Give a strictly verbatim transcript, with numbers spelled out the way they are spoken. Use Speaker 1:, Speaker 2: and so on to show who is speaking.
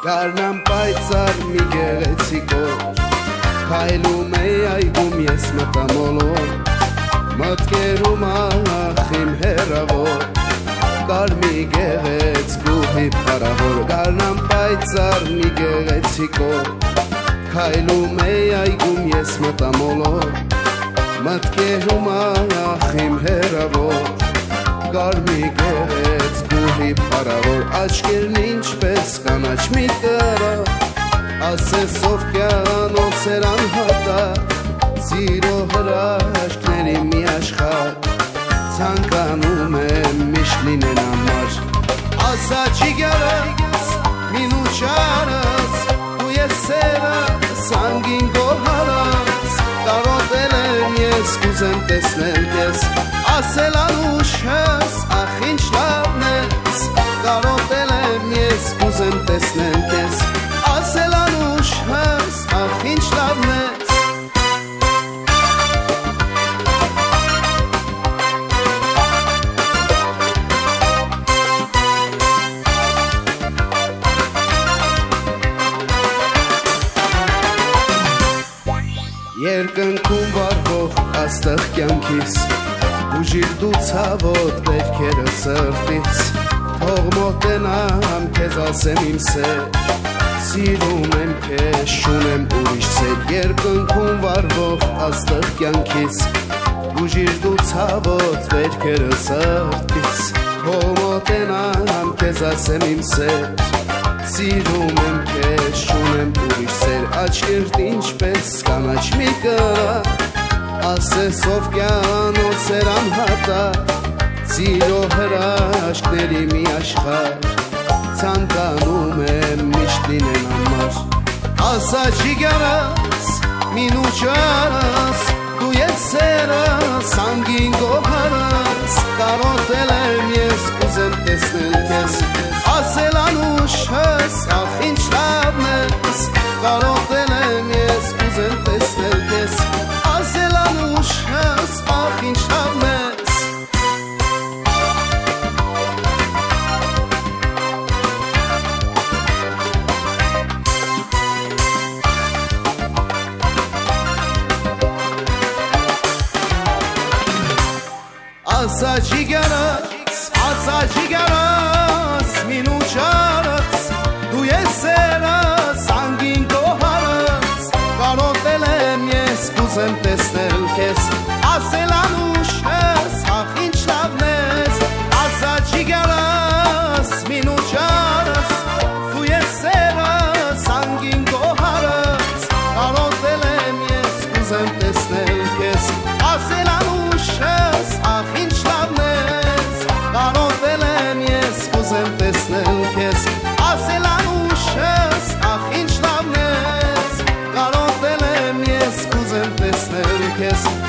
Speaker 1: Գարնան պայծար մի գեղեցիկոր Քայլում էի այգում ես մտամոլոր Մտքերում ախ իմ հեռավոր Կար մի գեղեցկուհի փառավոր Գարնան պայծար մի գեղեցիկոր Քայլում էի այգում ես մտամոլոր Մտքերում ախ իմ հեռավոր Կար մի գեղեցկուհի փառավոր Աչքերն ինչպես կանաչ մի կրա Ասես Սոֆյանոց էր անհատակ Սիրո հրաշքների մի աշխարհ Ցանկանում եմ միշտ լինեն համար Ասա ջիգարս, մինուչարս Դու ես սերս, անգին գոհարս Կարոտել եմ ես, կուզեմ տեսնել քեզ Ասել անուշս, ախ ինչ լավն ես Կարոտել եմ ես, կուզեմ տեսնել քեզ Ասել անուշս, ախ ինչ լավն ես Երկնքում վառվող աստղ կյանքիս Ուժիր դու ցավոտ վերքերը սրտից Թող մոտենամ քեզ ասեմ իմ սեր Սիրում եմ քեզ շունեմ ուրիշ սեր Երկնքում վառվող աստղ կյանքիս Ուժիր դու ցավոտ վերքերը սրտից Թող մոտենամ քեզ ասեմ իմ սեր Սիրում եմ քեզ շունեմ ուրիշ սեր Աչքերդ ինչպես կանաչ մի կրա Ասես Սոֆյանոց էր անհատակ Սիրո հրաշքների մի աշխարհ Ցանկանում եմ միշտ լինեն համար Ասա ջիգարս, մինուչարս Դու ես սերս, անգին գոհարս Կարոտել եմ ես, կուզեմ տեսնել քեզ Ասել անուշս, ախ ինչ լավն ես Կարոտել եմ ես, կուզեմ տեսնել քեզ Ասել անուշս, ախ ինչ լավն ես Ասա ջիգարս, ասա ջիգարս, մինուչարս Դու ես սերս, անգին գոհարս Կարոտել եմ ես, կուզեմ տեսնել քեզ Ասել անուշս, ախ ինչ լավն ես Ասա ջիգարս, մինուչարս Դու ես սերս, անգին գոհարս Կարոտել եմ ես, կուզեմ տեսնել քեզ Ասել անուշս, ախ ինչ լավն ես Կարոտել եմ ես, կուզեմ տեսնել քեզ Ասել անուշս, ախ ինչ լավն ես Կարոտել եմ ես, կուզեմ տեսնել քեզ